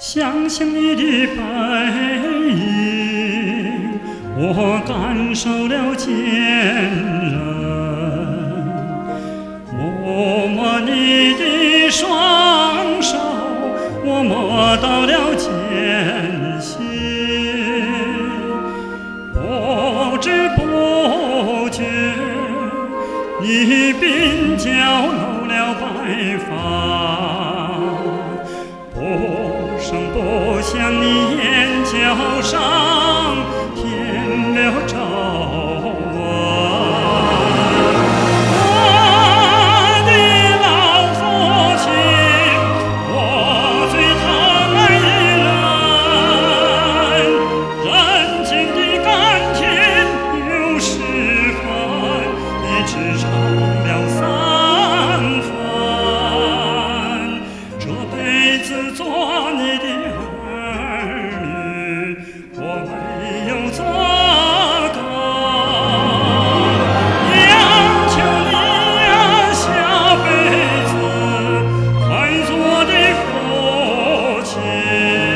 想想你的背影，我感受了坚韧；摸摸你的双手，我摸到了艰辛。不知不觉，你鬓角露了白发。不声不响，你眼角上添了皱纹。我的老父亲，我最疼爱的人，人间的甘甜有10分，你只尝了3分。这辈子做你的儿女，我没有资格央求你呀，下辈子快做我的父亲。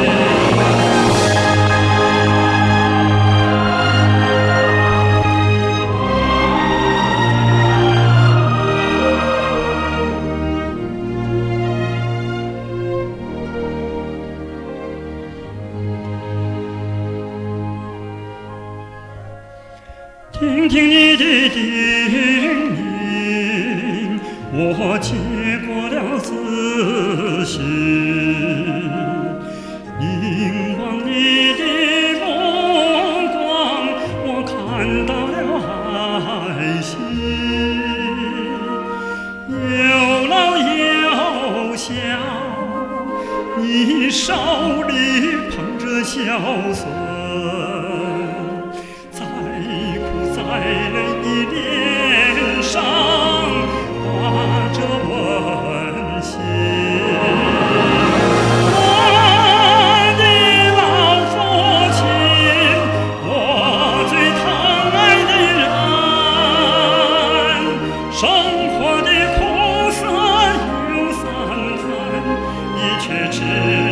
听听你的叮咛，我接过了自信。凝望你的目光，我看到了爱心。有老有小，你手里捧着孝孙。在你脸上挂着温馨，我的老父亲，我最疼爱的人，生活的苦涩有3分，你却知